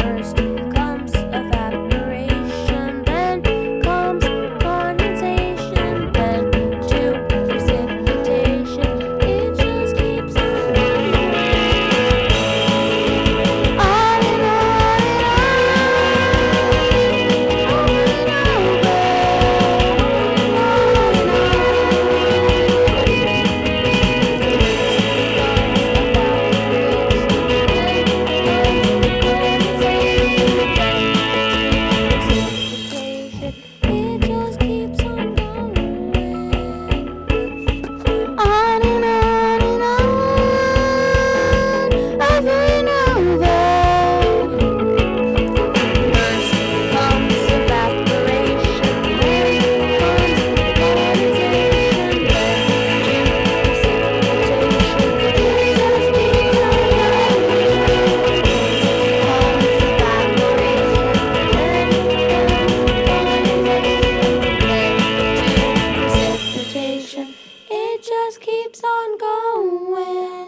First comes evaporation, then comes condensation, then to precipitation. It just keeps on going. On and on and on, over and over, on and on. It just keeps on going. On and on and on, over and over. First comes evaporation, then comes condensation, then precipitation. It just keeps on going. Comes evaporation, then comes condensation, then precipitation. It just keeps on going.